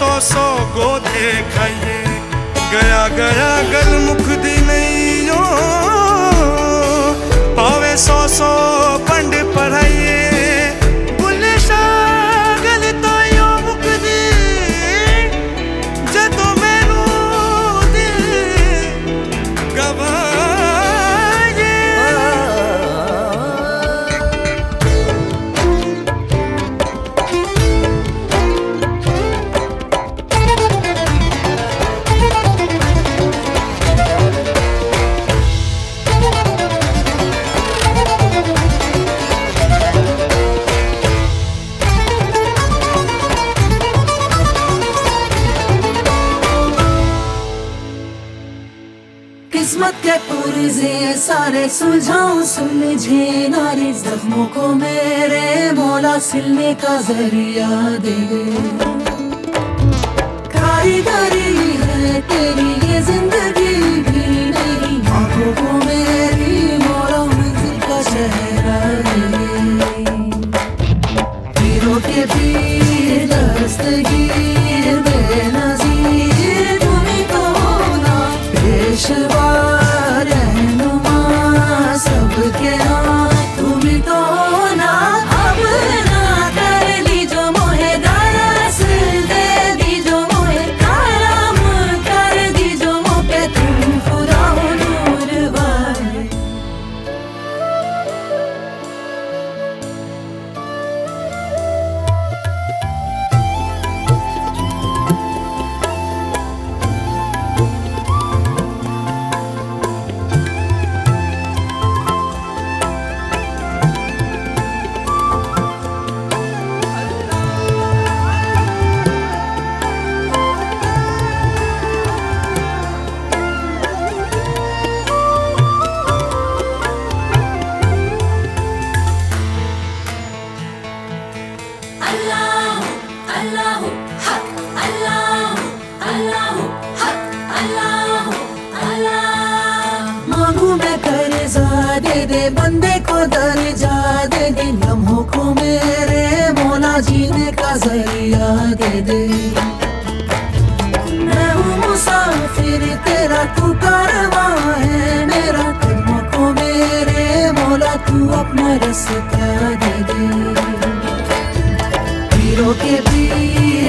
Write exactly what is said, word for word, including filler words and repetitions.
सौ सौ गोदे खाइए गया गया गल मुखदी नहीं हो पावे सौ सौ पंड पढ़ाइए बुले शागल तायो मुखदी जदों मैनू दिल गवाए। किस्मत के पुरजे सारे सुलझाऊं सुलझे नारे जख्मों को मेरे मौला सिलने का जरिया दे दे। कारीगरी है तेरी ये जिंदगी भी मेरी आंखों को मेरी मौला मंजिल का चेहरा दे दे। पीरों के पीर दस्तगीर बेनज़ीर तुम्हीं तो होना पेशवा सबके हाँ तुम्हीं तो होना। अब ना कर दी जो मोहे दरस दे दी जो मोहे करम कर दी जो मोह पे तुम खुदा हो नूर वाले। दे दे बंदे को दर्जा दे दे लम्हों को मेरे मौला जीने का जरिया दे दे। मैं हूँ मुसाफिर तेरा तू कारवां है मेरा कदमों को मेरे मौला तू अपना रास्ता दे दे। पीरों के पीर